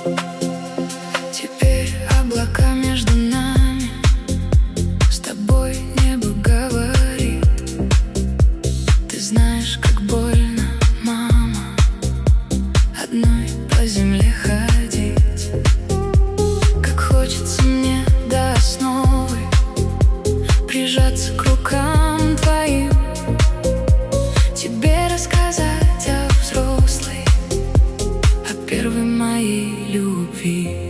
Теперь облака между нами, с тобой небо говорит. Ты знаешь, как больно, мама, одной по земле ходить. Как хочется мне до основы прижаться к рукам твоим, тебе рассказать о взрослой, о первой моей любви.